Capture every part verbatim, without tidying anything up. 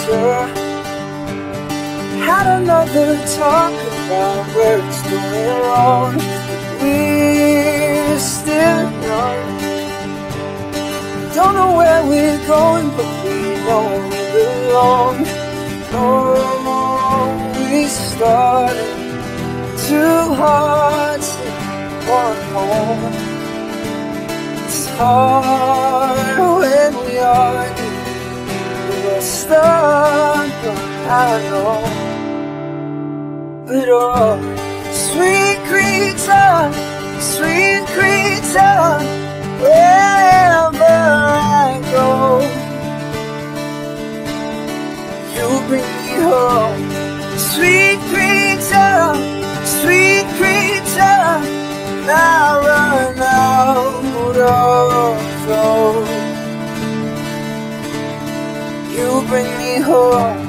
creature. Had another talk about where it's going wrong. We're still young, don't know where we're going, but we know we belong. Oh, we started two hearts in one home. It's hard when we argue, we're stuck, but I know. But oh, sweet creature, sweet creature, wherever I go, you bring me home. Sweet creature, sweet creature, now run out of those. You bring me home.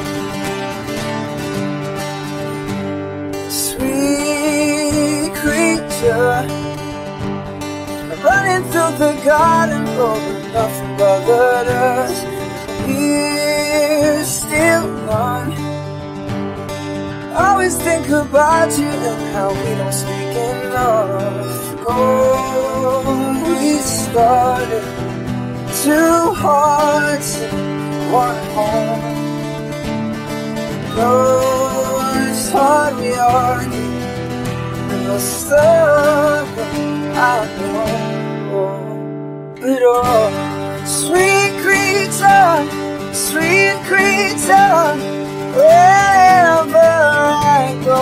Sweet creature, running through the garden, but nothing bothered us. We're still none. Always think about you and how we don't speak enough. Oh, we started two hearts in one home. Oh, it's hard we argue, and the stuff I know. But oh, sweet creature, sweet creature, wherever I go,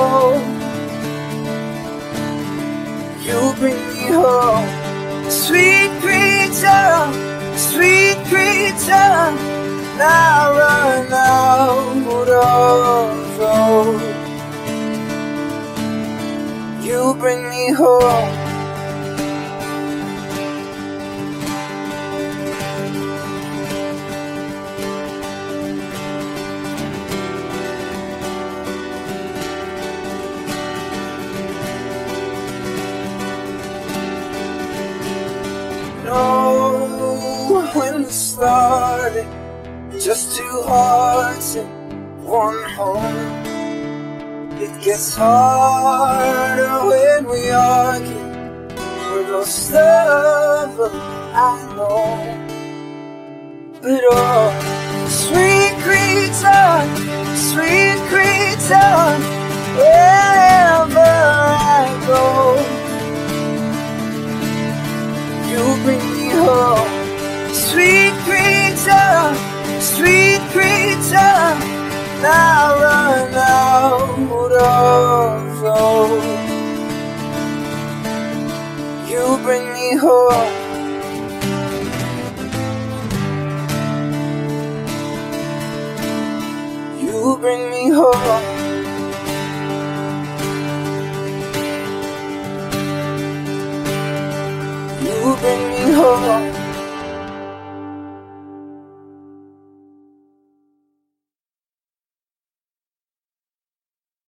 you bring me home. Sweet creature, sweet creature, now run out of those. You bring me home. When we started, just two hearts in one home. It gets harder when we argue, we're both stubborn, I know. But oh, sweet creature, sweet creature, wherever I go, you bring me home. Sweet creature, sweet creature, now run out of those. You bring me home. You bring me home. You bring me home.